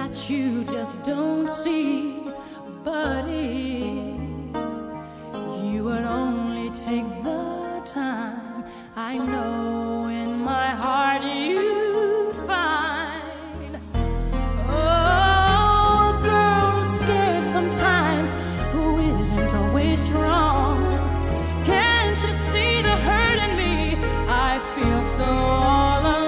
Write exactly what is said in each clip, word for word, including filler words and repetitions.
that you just don't see. But if you would only take the time, I know in my heart you'd find. Oh, a girl who's scared sometimes, who isn't always strong. Can't you see the hurt in me? I feel so all alone.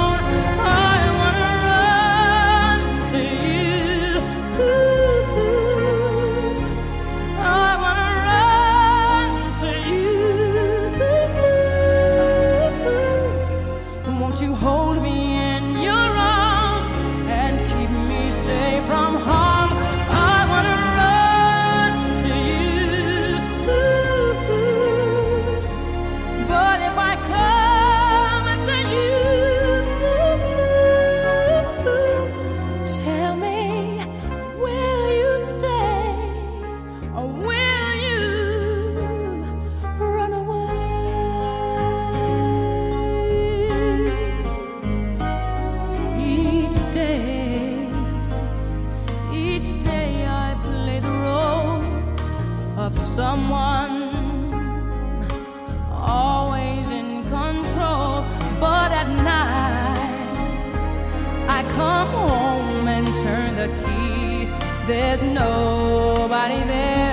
Won't you hold me in your arms and keep me safe from harm? I wanna run to you. But if I come to you, tell me, will you stay or will you run away? Of someone always in control, but at night I come home and turn the key. There's nobody there.